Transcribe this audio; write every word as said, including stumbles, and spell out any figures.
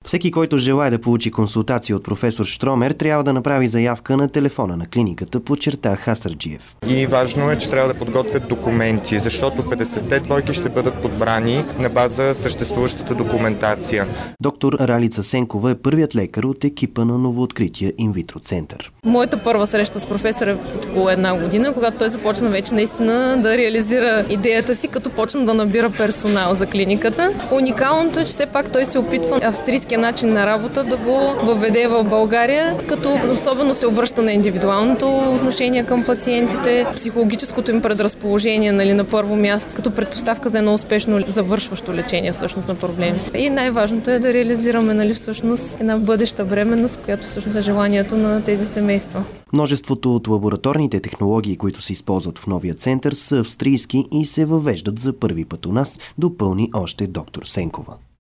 Всеки, който желае да получи консултация от професор Щромер, трябва да направи заявка на телефона на клиниката, подчерта Хасарджиев. И важно е, че трябва да подготвят документи, защото петдесетте двойки ще бъдат подбрани на база съществуващата документация. Доктор Ралица Сенкова е първият лекар от екипа на новооткрития инвитро център. Моята първа среща с професор е от около една година, когато той започна вече наистина да реализира идеята си, като почна да набира персонал за клиниката. Уникалното е, че все пак той се опитва австрийския начин на работа да го въведе в България, като особено се обръща на индивидуалното отношение към пациентите, психологическото им предразположение, нали, на първо място, като предпоставка за едно успешно завършващо лечение всъщност на проблеми. И най-важното е да реализираме, нали, всъщност една бъдеща бременност, която всъщност е желанието на тези семейства. Множеството от лабораторните технологии, които се използват в новия център, са австрийски и се въвеждат за първи път у нас, допълни още доктор Сенкова.